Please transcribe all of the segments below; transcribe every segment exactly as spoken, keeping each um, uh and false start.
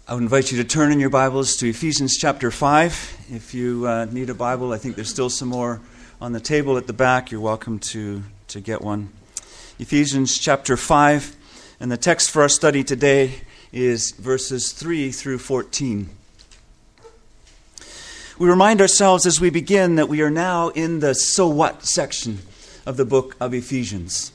I would invite you to turn in your Bibles to Ephesians chapter five. If you uh, need a Bible, I think there's still some more on the table at the back. You're welcome to, to get one. Ephesians chapter five, and the text for our study today is verses three through fourteen. We remind ourselves as we begin that we are now in the so what section of the book of Ephesians.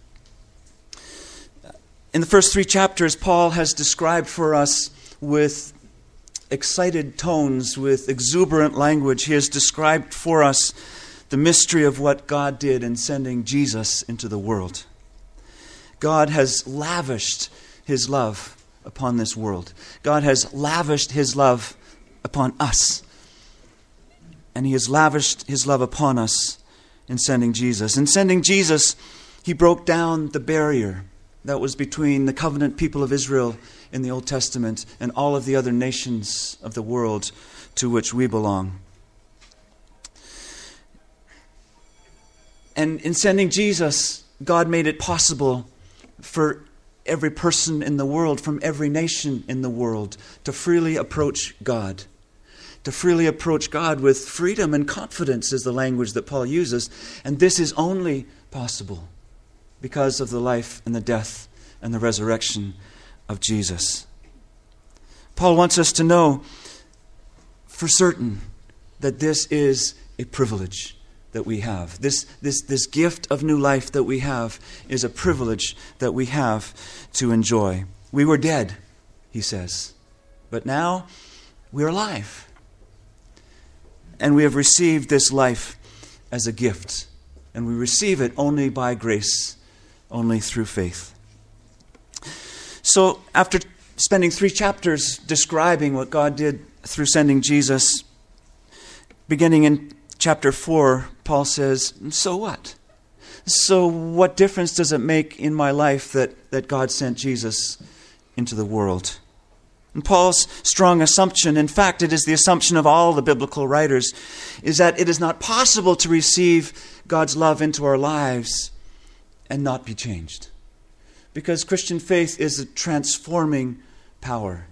In the first three chapters, Paul has described for us with excited tones, with exuberant language, he has described for us the mystery of what God did in sending Jesus into the world. God has lavished his love upon this world. God has lavished his love upon us. And he has lavished his love upon us in sending Jesus. In sending Jesus, he broke down the barrier that was between the covenant people of Israel in the Old Testament and all of the other nations of the world to which we belong. And in sending Jesus, God made it possible for every person in the world, from every nation in the world, to freely approach God. To freely approach God with freedom and confidence is the language that Paul uses. And this is only possible because of the life and the death and the resurrection of Jesus. Paul wants us to know for certain that this is a privilege that we have. This, this, this gift of new life that we have is a privilege that we have to enjoy. We were dead, he says, but now we're alive. And we have received this life as a gift. And we receive it only by grace, only through faith. So after spending three chapters describing what God did through sending Jesus, beginning in chapter four, Paul says, so what? So what difference does it make in my life that, that God sent Jesus into the world? And Paul's strong assumption, in fact, it is the assumption of all the biblical writers, is that it is not possible to receive God's love into our lives and not be changed. Because Christian faith is a transforming power.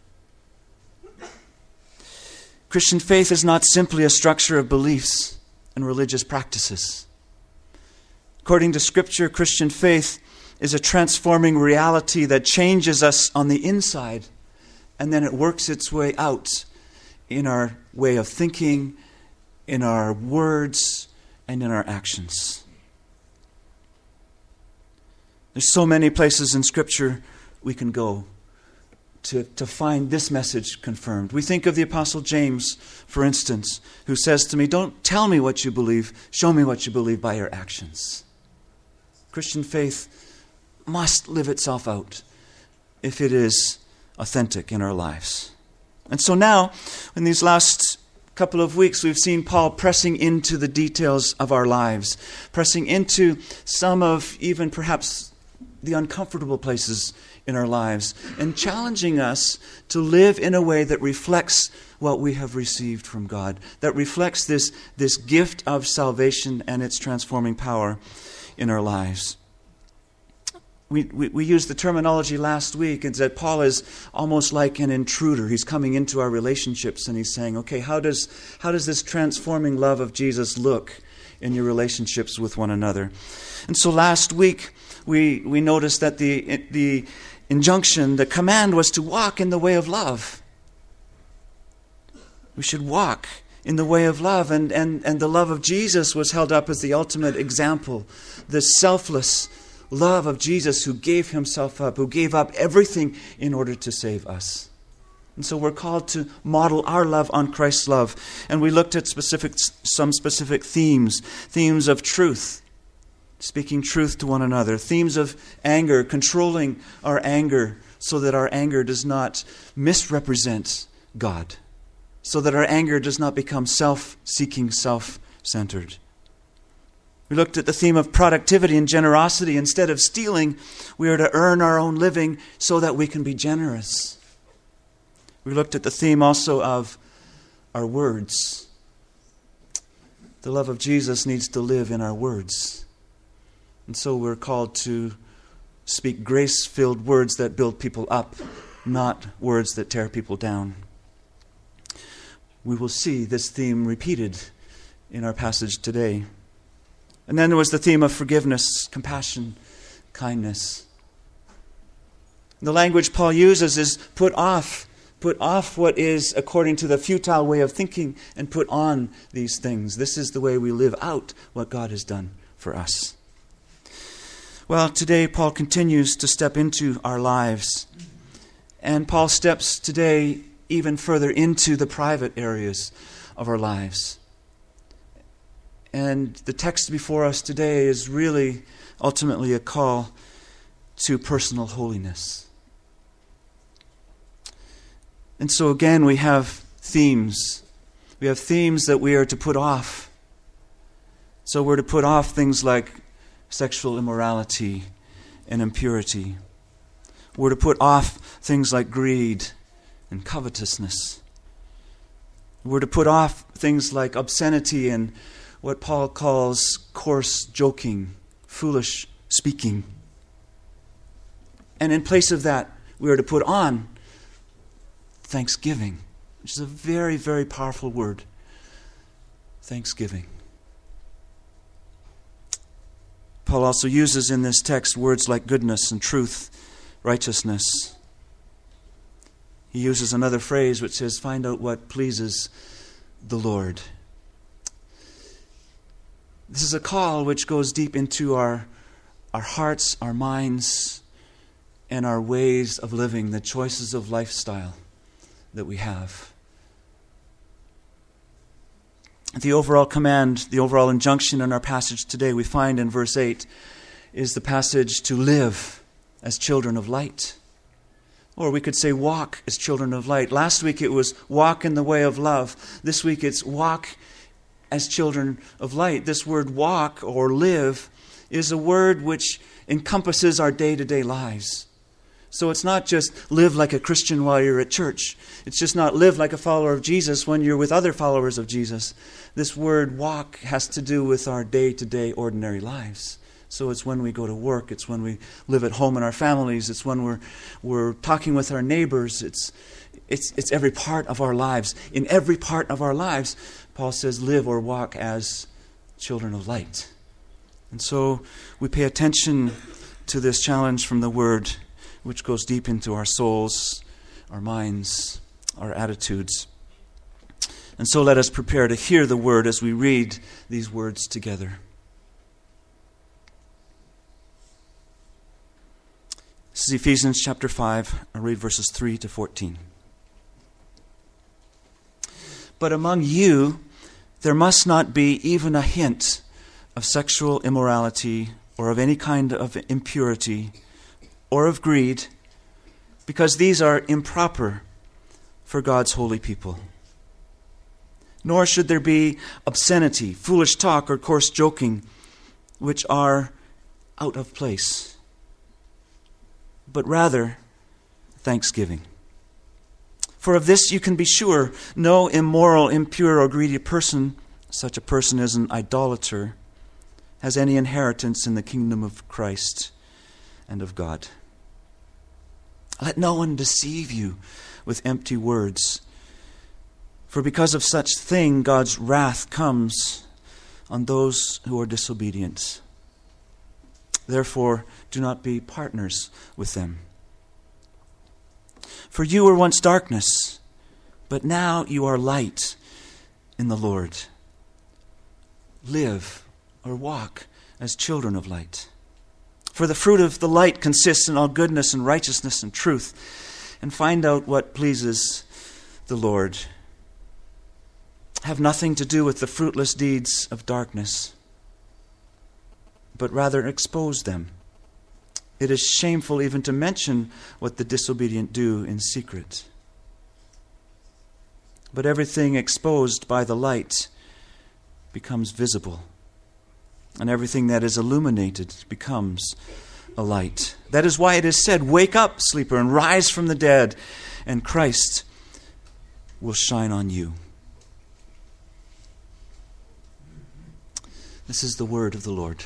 Christian faith is not simply a structure of beliefs and religious practices. According to Scripture, Christian faith is a transforming reality that changes us on the inside, and then it works its way out in our way of thinking, in our words, and in our actions. There's so many places in Scripture we can go to, to find this message confirmed. We think of the Apostle James, for instance, who says to me, don't tell me what you believe, show me what you believe by your actions. Christian faith must live itself out if it is authentic in our lives. And so now, in these last couple of weeks, we've seen Paul pressing into the details of our lives, pressing into some of even perhaps the uncomfortable places in our lives, and challenging us to live in a way that reflects what we have received from God, that reflects this, this gift of salvation and its transforming power in our lives. We, we, we used the terminology last week, and that Paul is almost like an intruder. He's coming into our relationships and he's saying, okay, how does, how does this transforming love of Jesus look in your relationships with one another? And so last week, we, we noticed that the, the injunction, the command was to walk in the way of love. We should walk in the way of love, and, and, and the love of Jesus was held up as the ultimate example, the selfless love of Jesus who gave himself up, who gave up everything in order to save us. And so we're called to model our love on Christ's love. And we looked at specific, some specific themes, themes of truth, speaking truth to one another, themes of anger, controlling our anger so that our anger does not misrepresent God, so that our anger does not become self-seeking, self-centered. We looked at the theme of productivity and generosity. Instead of stealing, we are to earn our own living so that we can be generous. We looked at the theme also of our words. The love of Jesus needs to live in our words. And so we're called to speak grace-filled words that build people up not words that tear people down. We will see this theme repeated in our passage today. And then there was the theme of forgiveness, compassion, kindness. The language Paul uses is put off, put off what is according to the futile way of thinking and put on these things. This is the way we live out what God has done for us. Well, today Paul continues to step into our lives. And Paul steps today even further into the private areas of our lives. And the text before us today is really ultimately a call to personal holiness. And so again, we have themes. We have themes that we are to put off. So we're to put off things like sexual immorality and impurity. We're to put off things like greed and covetousness. We're to put off things like obscenity and what Paul calls coarse joking, foolish speaking. And in place of that, we are to put on thanksgiving, which is a very, very powerful word. Thanksgiving. Paul also uses in this text words like goodness and truth, righteousness. He uses another phrase which says, find out what pleases the Lord. This is a call which goes deep into our, our hearts, our minds, and our ways of living, the choices of lifestyle that we have. The overall command, the overall injunction in our passage today we find in verse eight is the passage to live as children of light. Or we could say walk as children of light. Last week it was walk in the way of love. This week it's walk as children of light. This word walk or live is a word which encompasses our day-to-day lives. So it's not just live like a Christian while you're at church. It's just not live like a follower of Jesus when you're with other followers of Jesus. This word walk has to do with our day-to-day ordinary lives. So it's when we go to work, it's when we live at home in our families, it's when we're we're talking with our neighbors, it's it's it's every part of our lives. In every part of our lives, Paul says live or walk as children of light. And so we pay attention to this challenge from the word, which goes deep into our souls, our minds, our attitudes. And so let us prepare to hear the word as we read these words together. This is Ephesians chapter five. I'll read verses three to fourteen. But among you there must not be even a hint of sexual immorality or of any kind of impurity or of greed, because these are improper for God's holy people. Nor should there be obscenity, foolish talk, or coarse joking, which are out of place, but rather thanksgiving. For of this you can be sure, no immoral, impure, or greedy person, such a person as an idolater, has any inheritance in the kingdom of Christ and of God. Let no one deceive you with empty words, for because of such thing God's wrath comes on those who are disobedient. Therefore, do not be partners with them. For you were once darkness, but now you are light in the Lord. Live or walk as children of light. For the fruit of the light consists in all goodness and righteousness and truth. And find out what pleases the Lord. Have nothing to do with the fruitless deeds of darkness, but rather expose them. It is shameful even to mention what the disobedient do in secret. But everything exposed by the light becomes visible, and everything that is illuminated becomes a light. That is why it is said, wake up, sleeper, and rise from the dead, and Christ will shine on you. This is the word of the Lord.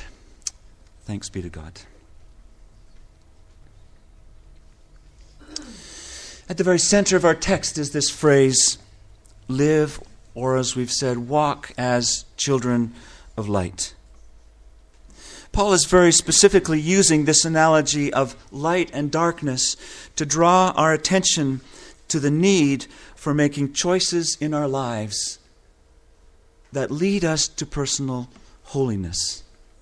Thanks be to God. At the very center of our text is this phrase, live, or as we've said, walk as children of light. Paul is very specifically using this analogy of light and darkness to draw our attention to the need for making choices in our lives that lead us to personal holiness.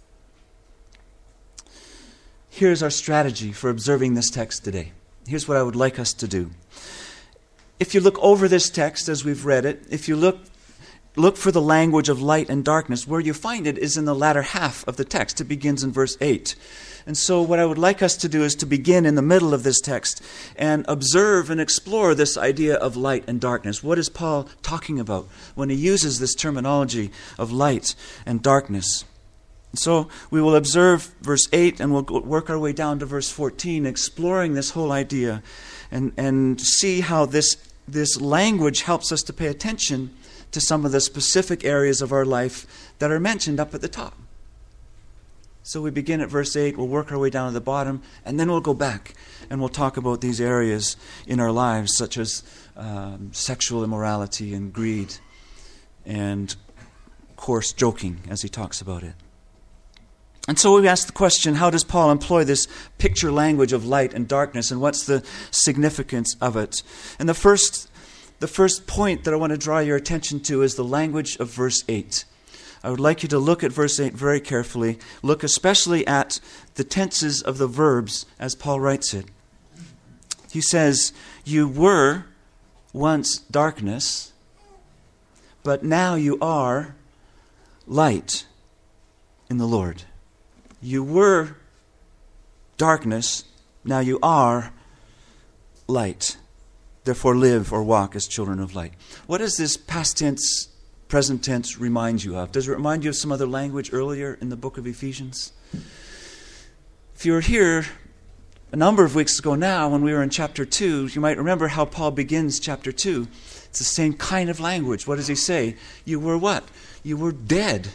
Here's our strategy for observing this text today. Here's what I would like us to do. If you look over this text as we've read it, if you look look for the language of light and darkness, where you find it is in the latter half of the text. It begins in verse eight. And so what I would like us to do is to begin in the middle of this text and observe and explore this idea of light and darkness. What is Paul talking about when he uses this terminology of light and darkness? So we will observe verse eight and we'll work our way down to verse fourteen, exploring this whole idea and, and see how this, this language helps us to pay attention to some of the specific areas of our life that are mentioned up at the top. So we begin at verse eight, we'll work our way down to the bottom, and then we'll go back and we'll talk about these areas in our lives, such as um, sexual immorality and greed and coarse joking, as he talks about it. And so we ask the question, how does Paul employ this picture language of light and darkness, and what's the significance of it? And the first, the first point that I want to draw your attention to is the language of verse eight. I would like you to look at verse eight very carefully. Look especially at the tenses of the verbs as Paul writes it. He says, you were once darkness, but now you are light in the Lord. You were darkness, now you are light. Therefore live or walk as children of light. What does this past tense, present tense remind you of? Does it remind you of some other language earlier in the book of Ephesians? If you were here a number of weeks ago now when we were in chapter two, you might remember how Paul begins chapter two. It's the same kind of language. What does he say? You were what? You were dead.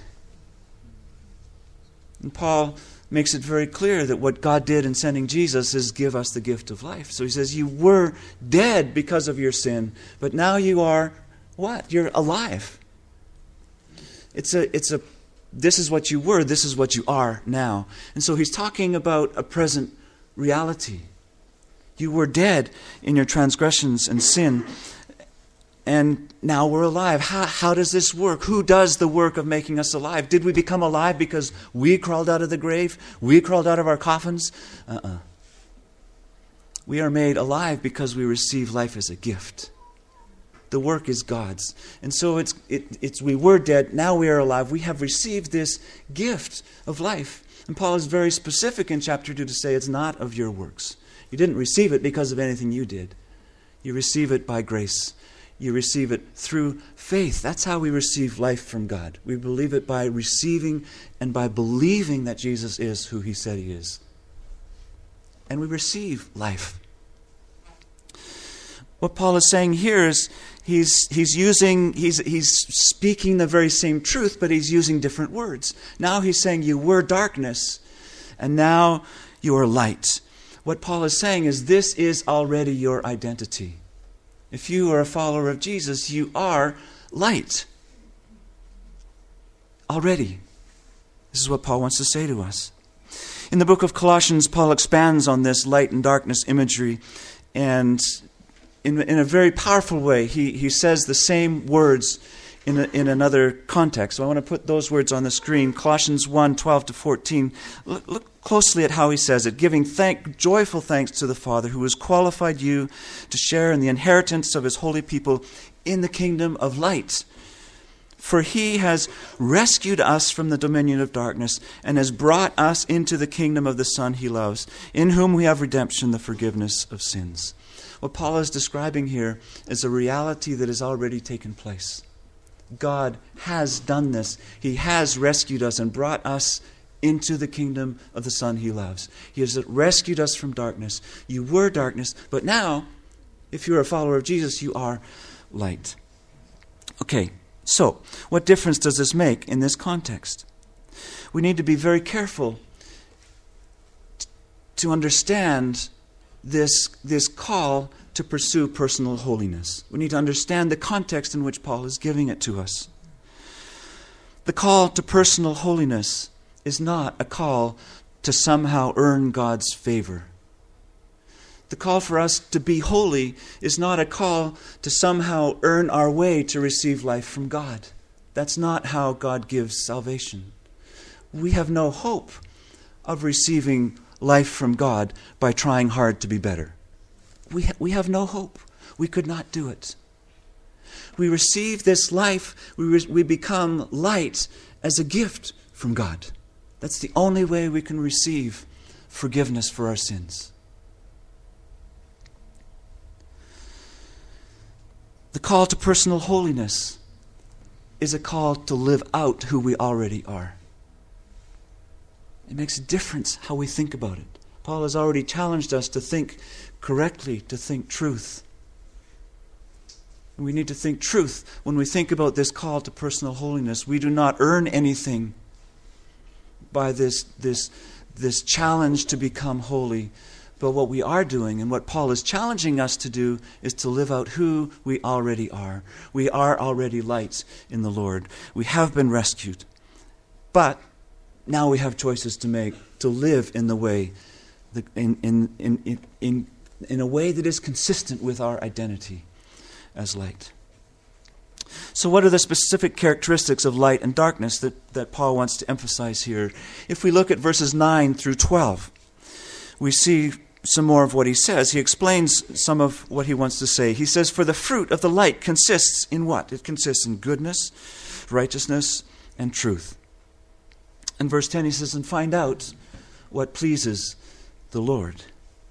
And Paul makes it very clear that what God did in sending Jesus is give us the gift of life. So he says, you were dead because of your sin, but now you are what? You're alive. It's a, it's a, this is what you were, this is what you are now. And so he's talking about a present reality. You were dead in your transgressions and sin, and now we're alive. How, how does this work? Who does the work of making us alive? Did we become alive because we crawled out of the grave? We crawled out of our coffins? Uh-uh. We are made alive because we receive life as a gift. The work is God's. And so it's, it, it's we were dead, now we are alive. We have received this gift of life. And Paul is very specific in chapter two to say it's not of your works. You didn't receive it because of anything you did. You receive it by grace. You receive it through faith. That's how we receive life from God. We believe it by receiving and by believing that Jesus is who he said he is. And we receive life. What Paul is saying here is he's he's using he's he's speaking the very same truth, but he's using different words. Now he's saying you were darkness, and now you are light. What Paul is saying is this is already your identity. If you are a follower of Jesus, you are light. Already. This is what Paul wants to say to us. In the book of Colossians, Paul expands on this light and darkness imagery, and in, in a very powerful way, he, he says the same words in, a, in another context. So I want to put those words on the screen. Colossians one, twelve to fourteen. Look, look closely at how he says it. Giving thank, joyful thanks to the Father who has qualified you to share in the inheritance of his holy people in the kingdom of light. For he has rescued us from the dominion of darkness and has brought us into the kingdom of the Son he loves, in whom we have redemption, the forgiveness of sins. What Paul is describing here is a reality that has already taken place. God has done this. He has rescued us and brought us into the kingdom of the Son he loves. He has rescued us from darkness. You were darkness, but now, if you're a follower of Jesus, you are light. Okay, so what difference does this make in this context? We need to be very careful t- to understand this, this call to to pursue personal holiness. We need to understand the context in which Paul is giving it to us. The call to personal holiness is not a call to somehow earn God's favor. The call for us to be holy is not a call to somehow earn our way to receive life from God. That's not how God gives salvation. We have no hope of receiving life from God by trying hard to be better. We, ha- we have no hope. We could not do it. We receive this life, we, re- we become light as a gift from God. That's the only way we can receive forgiveness for our sins. The call to personal holiness is a call to live out who we already are. It makes a difference how we think about it. Paul has already challenged us to think correctly, to think truth. We need to think truth when we think about this call to personal holiness. We do not earn anything by this, this, this challenge to become holy. But what we are doing, and what Paul is challenging us to do, is to live out who we already are. We are already lights in the Lord. We have been rescued. But now we have choices to make to live in the way, in, in, in, in, in a way that is consistent with our identity as light. So what are the specific characteristics of light and darkness that, that Paul wants to emphasize here? If we look at verses nine through twelve, we see some more of what he says. He explains some of what he wants to say. He says, "For the fruit of the light consists in what? It consists in goodness, righteousness, and truth." In verse ten he says, "And find out what pleases the Lord."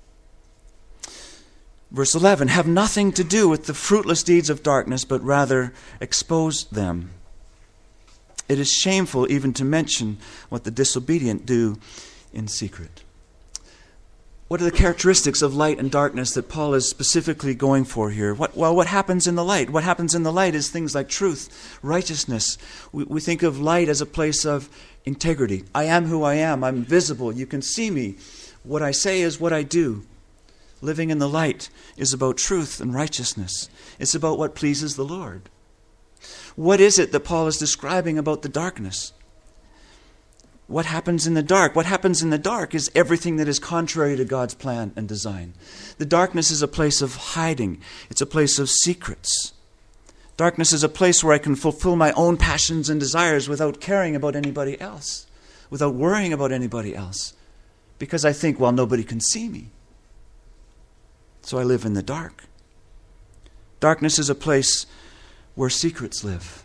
Verse eleven, "Have nothing to do with the fruitless deeds of darkness, but rather expose them. It is shameful even to mention what the disobedient do in secret." What are the characteristics of light and darkness that Paul is specifically going for here? What, well, what happens in the light? What happens in the light is things like truth, righteousness. We, we think of light as a place of integrity. I am who I am. I'm visible. You can see me. What I say is what I do. Living in the light is about truth and righteousness. It's about what pleases the Lord. What is it that Paul is describing about the darkness? What happens in the dark? What happens in the dark is everything that is contrary to God's plan and design. The darkness is a place of hiding. It's a place of secrets. Darkness is a place where I can fulfill my own passions and desires without caring about anybody else, without worrying about anybody else, because I think, well, nobody can see me. So I live in the dark. Darkness is a place where secrets live.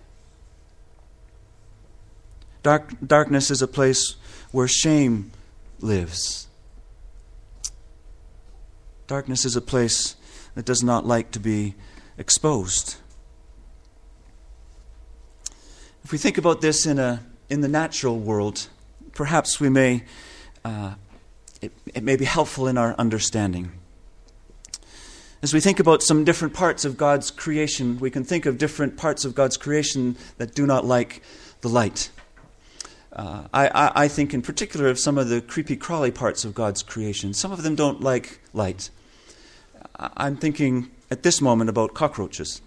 Dark, darkness is a place where shame lives. Darkness is a place that does not like to be exposed. If we think about this in a in the natural world, perhaps we may uh, it, it may be helpful in our understanding. As we think about some different parts of God's creation, we can think of different parts of God's creation that do not like the light. Uh, I, I, I think in particular of some of the creepy-crawly parts of God's creation. Some of them don't like light. I'm thinking at this moment about cockroaches.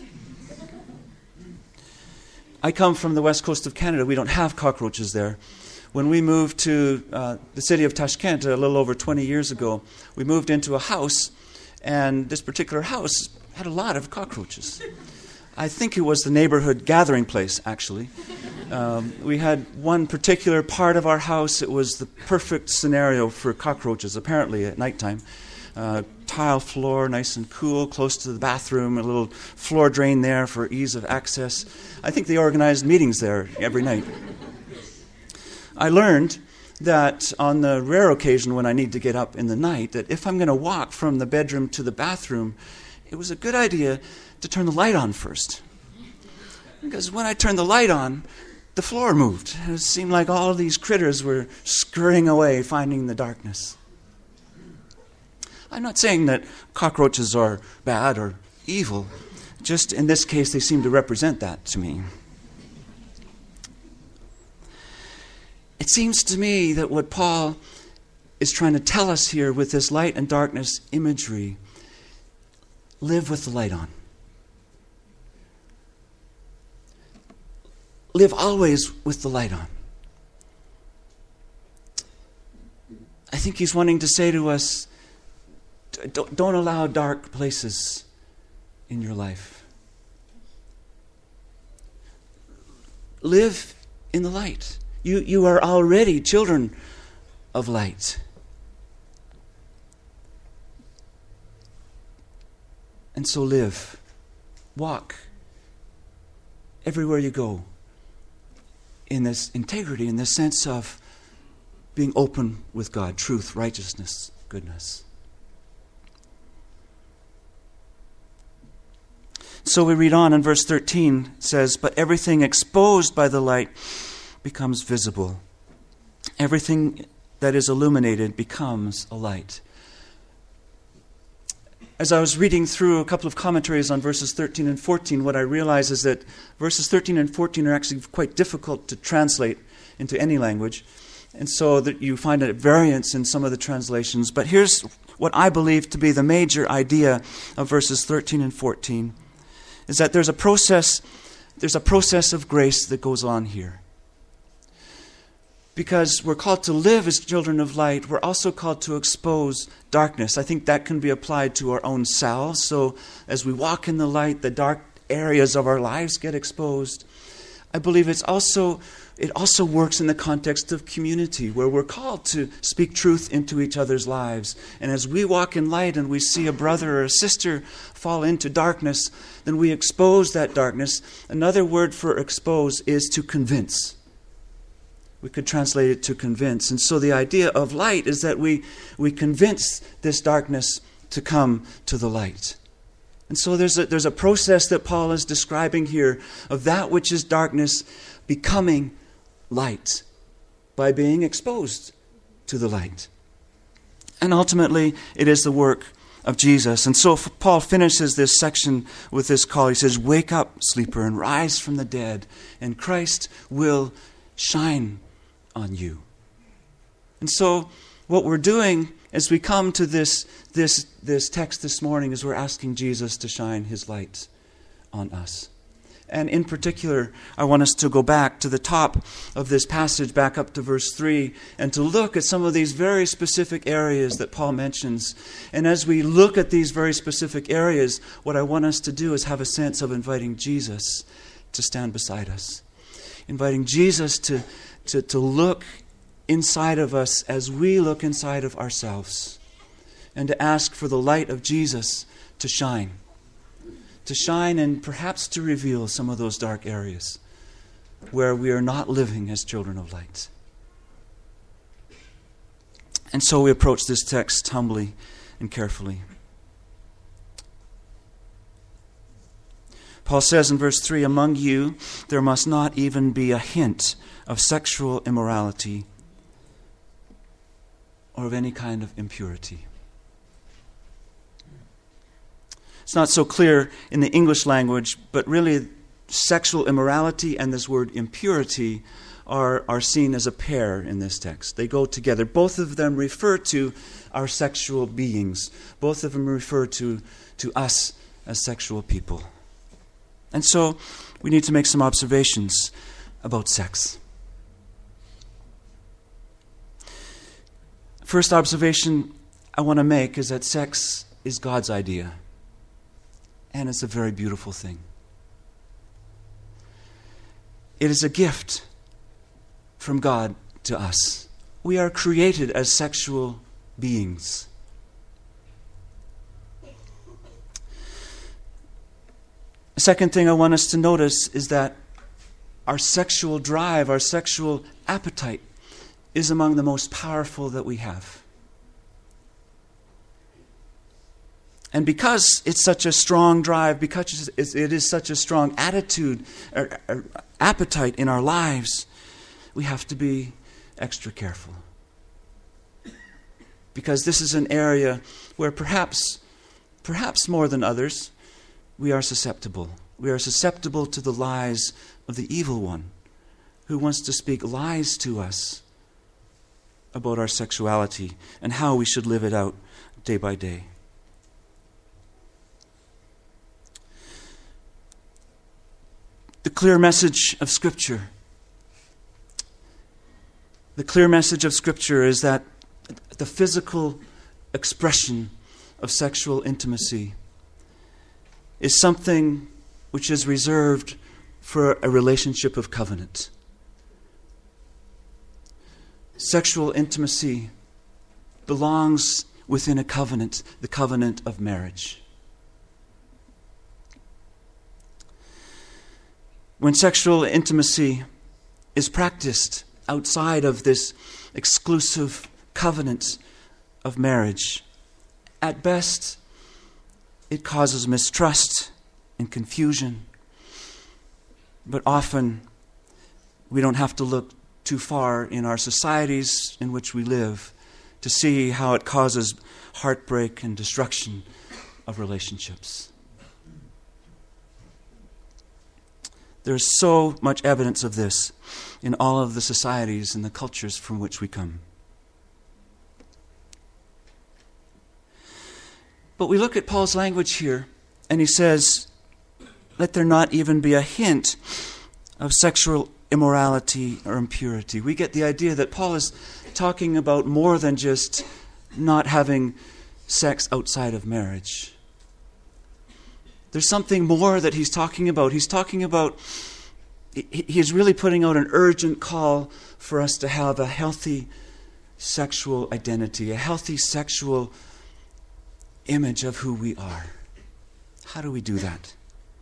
I come from the west coast of Canada. We don't have cockroaches there. When we moved to uh, the city of Tashkent a little over twenty years ago, we moved into a house, and this particular house had a lot of cockroaches. I think it was the neighborhood gathering place, actually. Um, we had one particular part of our house. It was the perfect scenario for cockroaches, apparently, at nighttime. Uh, tile floor, nice and cool, close to the bathroom, a little floor drain there for ease of access. I think they organized meetings there every night. I learned that on the rare occasion when I need to get up in the night, that if I'm going to walk from the bedroom to the bathroom, it was a good idea to turn the light on first. Because when I turned the light on, the floor moved. It seemed like all of these critters were scurrying away, finding the darkness. I'm not saying that cockroaches are bad or evil. Just in this case, they seem to represent that to me. It seems to me that what Paul is trying to tell us here with this light and darkness imagery live with the light on. Live always with the light on. I think he's wanting to say to us, don't, don't allow dark places in your life. Live in the light. You, you are already children of light. And so live, walk, everywhere you go, in this integrity, in this sense of being open with God, truth, righteousness, goodness. So we read on in verse thirteen, it says, but everything exposed by the light becomes visible. Everything that is illuminated becomes a light. As I was reading through a couple of commentaries on verses thirteen and fourteen, what I realized is that verses thirteen and fourteen are actually quite difficult to translate into any language. And so that you find a variance in some of the translations. But here's what I believe to be the major idea of verses thirteen and fourteen, is that there's a process, there's a process of grace that goes on here. Because we're called to live as children of light, we're also called to expose darkness. I think that can be applied to our own selves. So as we walk in the light, the dark areas of our lives get exposed. I believe it's also it also works in the context of community, where we're called to speak truth into each other's lives. And as we walk in light and we see a brother or a sister fall into darkness, then we expose that darkness. Another word for expose is to convince. We could translate it to convince. And so the idea of light is that we, we convince this darkness to come to the light. And so there's a, there's a process that Paul is describing here of that which is darkness becoming light by being exposed to the light. And ultimately, it is the work of Jesus. And so Paul finishes this section with this call. He says, wake up, sleeper, and rise from the dead, and Christ will shine on you. And so what we're doing as we come to this, this, this text this morning is we're asking Jesus to shine his light on us. And in particular, I want us to go back to the top of this passage, back up to verse three, and to look at some of these very specific areas that Paul mentions. And as we look at these very specific areas, what I want us to do is have a sense of inviting Jesus to stand beside us. Inviting Jesus to, to, to look inside of us as we look inside of ourselves. And to ask for the light of Jesus to shine. To shine and perhaps to reveal some of those dark areas where we are not living as children of light. And so we approach this text humbly and carefully. Paul says in verse three, among you there must not even be a hint of sexual immorality or of any kind of impurity. It's not so clear in the English language, but really sexual immorality and this word impurity are, are seen as a pair in this text. They go together. Both of them refer to our sexual beings. Both of them refer to, to us as sexual people. And so we need to make some observations about sex. First observation I want to make is that sex is God's idea. And it's a very beautiful thing. It is a gift from God to us. We are created as sexual beings. The second thing I want us to notice is that our sexual drive, our sexual appetite is among the most powerful that we have. And because it's such a strong drive, because it is such a strong attitude or, or appetite in our lives, we have to be extra careful. Because this is an area where perhaps, perhaps more than others, we are susceptible. We are susceptible to the lies of the evil one, who wants to speak lies to us about our sexuality and how we should live it out day by day. clear message of Scripture. The clear message of Scripture is that the physical expression of sexual intimacy is something which is reserved for a relationship of covenant. Sexual intimacy belongs within a covenant, the covenant of marriage. When sexual intimacy is practiced outside of this exclusive covenant of marriage, at best, it causes mistrust and confusion. But often, we don't have to look too far in our societies in which we live to see how it causes heartbreak and destruction of relationships. There's so much evidence of this in all of the societies and the cultures from which we come. But we look at Paul's language here, and he says, let there not even be a hint of sexual immorality or impurity. We get the idea that Paul is talking about more than just not having sex outside of marriage. There's something more that he's talking about. He's talking about, he's really putting out an urgent call for us to have a healthy sexual identity, a healthy sexual image of who we are. How do we do that?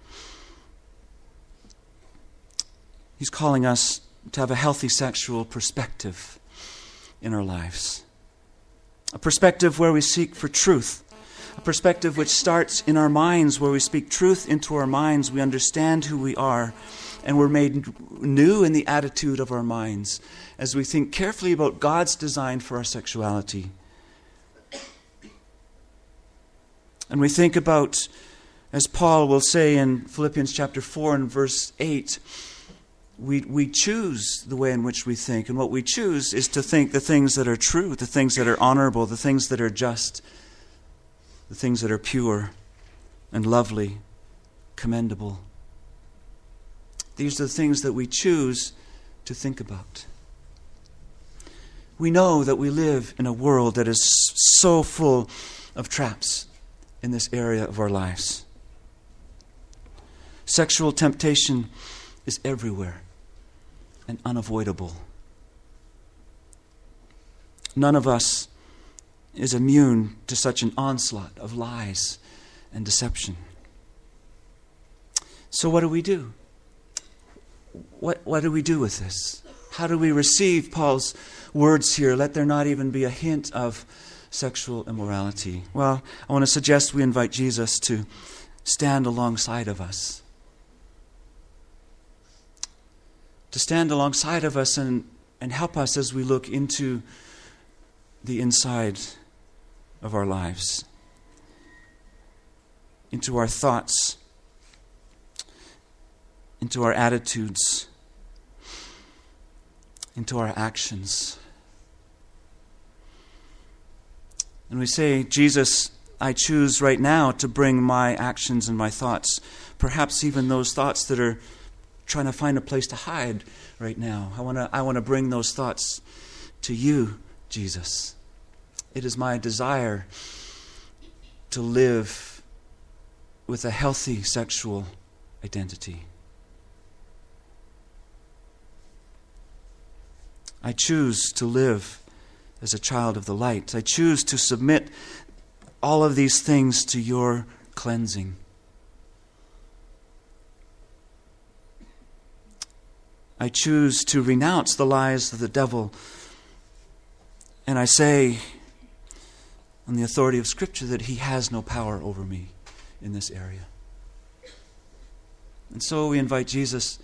He's calling us to have a healthy sexual perspective in our lives. A perspective where we seek for truth. A perspective which starts in our minds, where we speak truth into our minds. We understand who we are, and we're made new in the attitude of our minds as we think carefully about God's design for our sexuality. And we think about, as Paul will say in Philippians chapter four and verse eight, we we choose the way in which we think. And what we choose is to think the things that are true, the things that are honorable, the things that are just, the things that are pure and lovely, commendable. These are the things that we choose to think about. We know that we live in a world that is so full of traps in this area of our lives. Sexual temptation is everywhere and unavoidable. None of us is immune to such an onslaught of lies and deception. So what do we do? What, what do we do with this? How do we receive Paul's words here? Let there not even be a hint of sexual immorality. Well, I want to suggest we invite Jesus to stand alongside of us. To stand alongside of us and, and help us as we look into the inside of our lives, into our thoughts, into our attitudes, into our actions. And we say, Jesus, I choose right now to bring my actions and my thoughts, perhaps even those thoughts that are trying to find a place to hide right now. I want to I want to bring those thoughts to you, Jesus. It is my desire to live with a healthy sexual identity. I choose to live as a child of the light. I choose to submit all of these things to your cleansing. I choose to renounce the lies of the devil. And I say, on the authority of Scripture, that he has no power over me in this area. And so we invite Jesus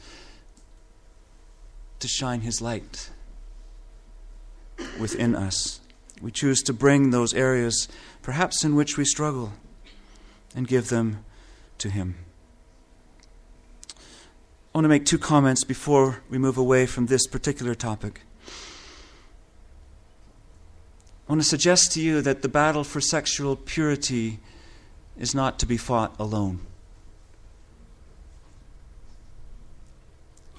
to shine his light within us. We choose to bring those areas, perhaps in which we struggle, and give them to him. I want to make two comments before we move away from this particular topic. I want to suggest to you that the battle for sexual purity is not to be fought alone.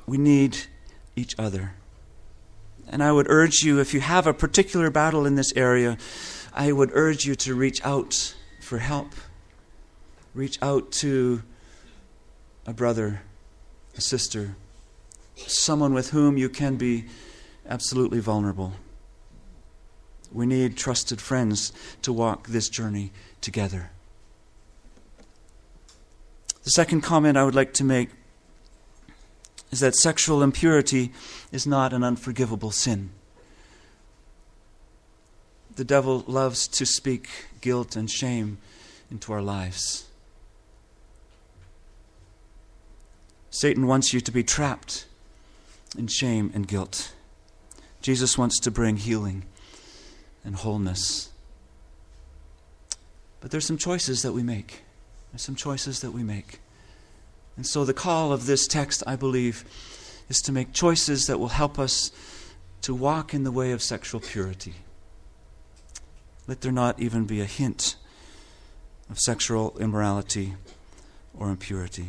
We need each other. And I would urge you, if you have a particular battle in this area, I would urge you to reach out for help. Reach out to a brother, a sister, someone with whom you can be absolutely vulnerable. We need trusted friends to walk this journey together. The second comment I would like to make is that sexual impurity is not an unforgivable sin. The devil loves to speak guilt and shame into our lives. Satan wants you to be trapped in shame and guilt. Jesus wants to bring healing and wholeness. But there's some choices that we make. There's some choices that we make. And so the call of this text, I believe, is to make choices that will help us to walk in the way of sexual purity. Let there not even be a hint of sexual immorality or impurity.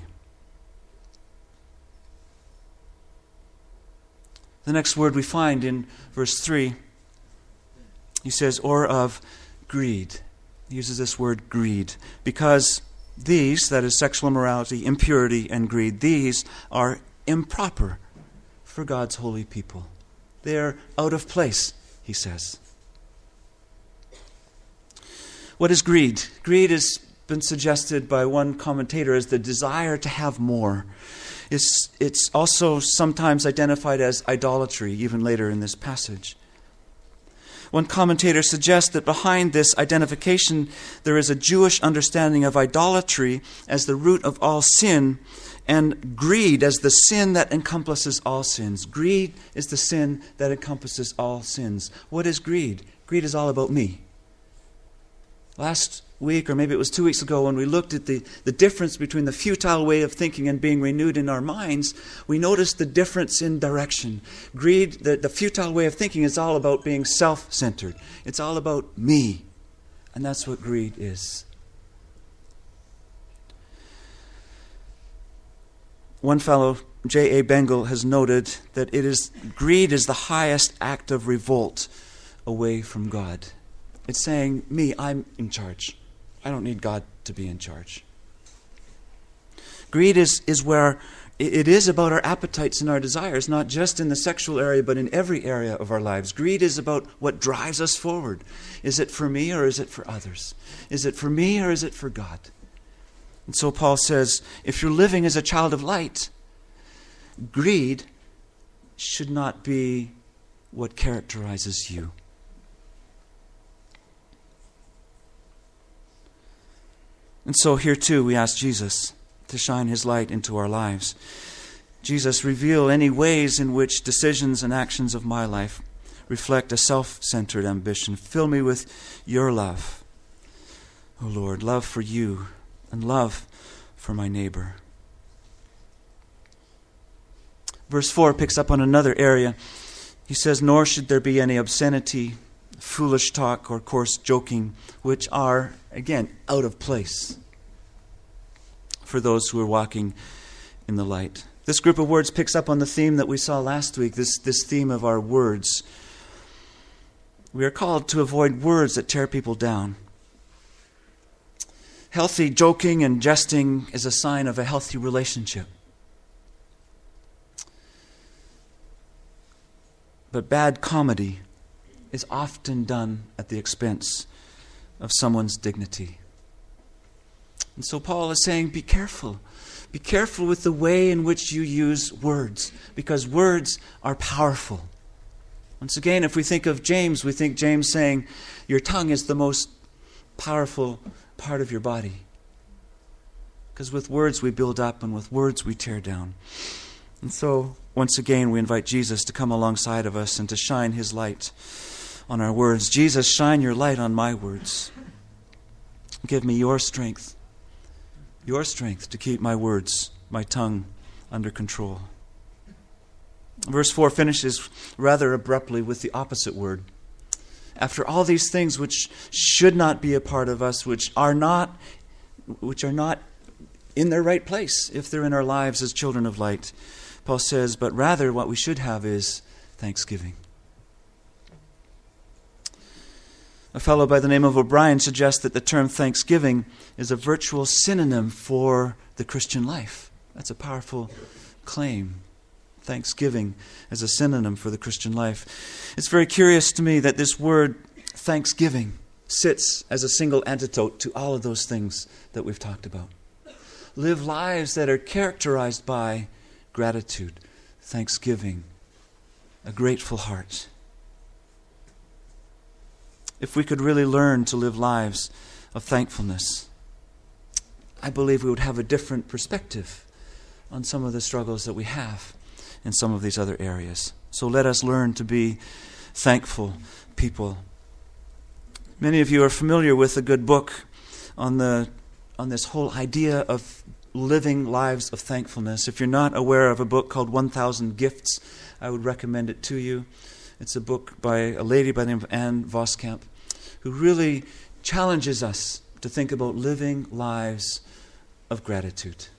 The next word we find in verse three, he says, or of greed. He uses this word greed because these, that is sexual immorality, impurity, and greed, these are improper for God's holy people. They are out of place, he says. What is greed? Greed has been suggested by one commentator as the desire to have more. It's, it's also sometimes identified as idolatry, even later in this passage. One commentator suggests that behind this identification there is a Jewish understanding of idolatry as the root of all sin and greed as the sin that encompasses all sins. Greed is the sin that encompasses all sins. What is greed? Greed is all about me. Last week, or maybe it was two weeks ago, when we looked at the, the difference between the futile way of thinking and being renewed in our minds, we noticed the difference in direction. Greed, the, the futile way of thinking, is all about being self-centered. It's all about me. And that's what greed is. One fellow, J A Bengal, has noted that it is greed is the highest act of revolt away from God. It's saying, me, I'm in charge. I don't need God to be in charge. Greed is, is where it is about our appetites and our desires, not just in the sexual area, but in every area of our lives. Greed is about what drives us forward. Is it for me or is it for others? Is it for me or is it for God? And so Paul says, if you're living as a child of light, greed should not be what characterizes you. And so here too we ask Jesus to shine his light into our lives. Jesus, reveal any ways in which decisions and actions of my life reflect a self-centered ambition. Fill me with your love, O Lord, love for you and love for my neighbor. Verse four picks up on another area. He says, nor should there be any obscenity, foolish talk, or coarse joking, which are, again, out of place for those who are walking in the light. This group of words picks up on the theme that we saw last week, this, this theme of our words. We are called to avoid words that tear people down. Healthy joking and jesting is a sign of a healthy relationship. But bad comedy is often done at the expense of someone's dignity. And so Paul is saying, be careful. Be careful with the way in which you use words, because words are powerful. Once again, if we think of James, we think James saying, your tongue is the most powerful part of your body. Because with words we build up and with words we tear down. And so, once again, we invite Jesus to come alongside of us and to shine his light on our words. Jesus, shine your light on my words. Give me your strength, your strength to keep my words, my tongue under control. Verse four finishes rather abruptly with the opposite word. After all these things which should not be a part of us, which are not, which are not in their right place if they're in our lives as children of light, Paul says, but rather what we should have is thanksgiving. A fellow by the name of O'Brien suggests that the term thanksgiving is a virtual synonym for the Christian life. That's a powerful claim. Thanksgiving as a synonym for the Christian life. It's very curious to me that this word thanksgiving sits as a single antidote to all of those things that we've talked about. Live lives that are characterized by gratitude, thanksgiving, a grateful heart. If we could really learn to live lives of thankfulness, I believe we would have a different perspective on some of the struggles that we have in some of these other areas. So let us learn to be thankful people. Many of you are familiar with a good book on the on this whole idea of living lives of thankfulness. If you're not aware of a book called one thousand Gifts, I would recommend it to you. It's a book by a lady by the name of Anne Voskamp, who really challenges us to think about living lives of gratitude.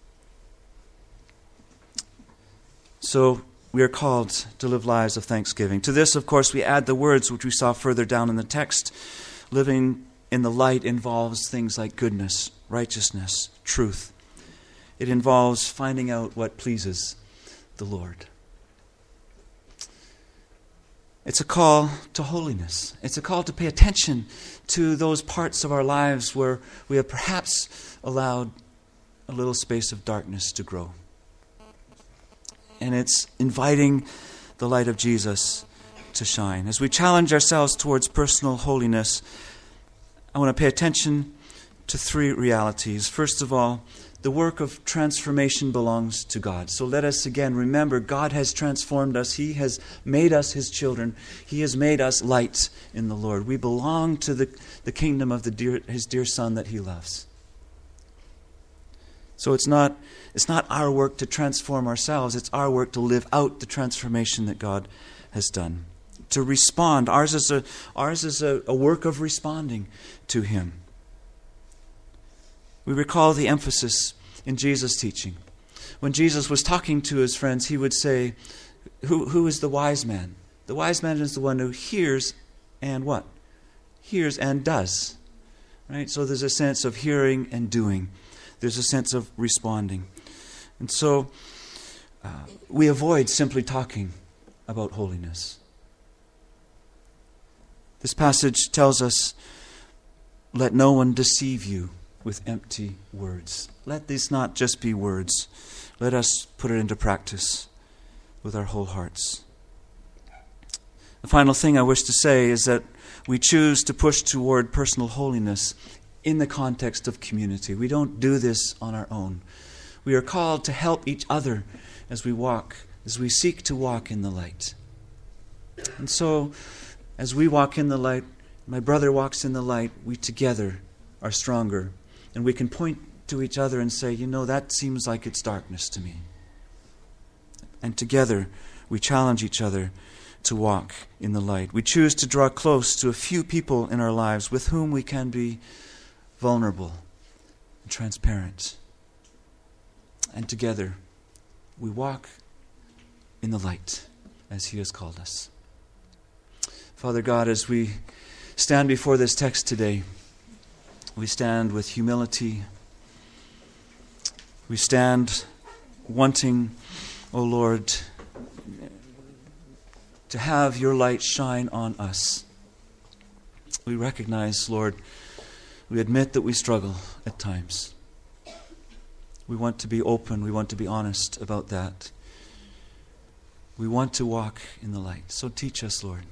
So we are called to live lives of thanksgiving. To this, of course, we add the words which we saw further down in the text. Living in the light involves things like goodness, righteousness, truth. It involves finding out what pleases the Lord. It's a call to holiness. It's a call to pay attention to those parts of our lives where we have perhaps allowed a little space of darkness to grow. And it's inviting the light of Jesus to shine. As we challenge ourselves towards personal holiness, I want to pay attention to three realities. First of all, the work of transformation belongs to God. So let us again remember, God has transformed us. He has made us His children. He has made us light in the Lord. We belong to the, the kingdom of the dear, His dear Son that He loves. So it's not, it's not our work to transform ourselves. It's our work to live out the transformation that God has done. To respond. Ours is a, ours is a, a work of responding to Him. We recall the emphasis in Jesus' teaching. When Jesus was talking to His friends, He would say, who, who is the wise man? The wise man is the one who hears and what? Hears and does. Right? So there's a sense of hearing and doing. There's a sense of responding. And so uh, we avoid simply talking about holiness. This passage tells us, let no one deceive you with empty words. Let these not just be words. Let us put it into practice with our whole hearts. The final thing I wish to say is that we choose to push toward personal holiness in the context of community. We don't do this on our own. We are called to help each other as we walk, as we seek to walk in the light. And so, as we walk in the light, my brother walks in the light, we together are stronger. And we can point to each other and say, you know, that seems like it's darkness to me. And together, we challenge each other to walk in the light. We choose to draw close to a few people in our lives with whom we can be vulnerable and transparent. And together, we walk in the light as He has called us. Father God, as we stand before this text today, we stand with humility. We stand wanting, O Lord, to have your light shine on us. We recognize, Lord, we admit that we struggle at times. We want to be open. We want to be honest about that. We want to walk in the light. So teach us, Lord.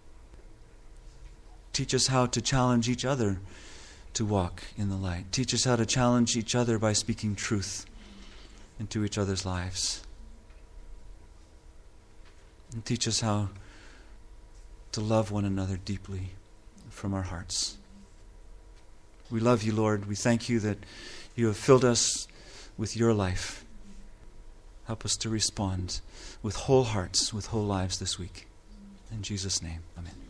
Teach us how to challenge each other to walk in the light. Teach us how to challenge each other by speaking truth into each other's lives. And teach us how to love one another deeply from our hearts. We love you, Lord. We thank you that you have filled us with your life. Help us to respond with whole hearts, with whole lives this week. In Jesus' name, amen.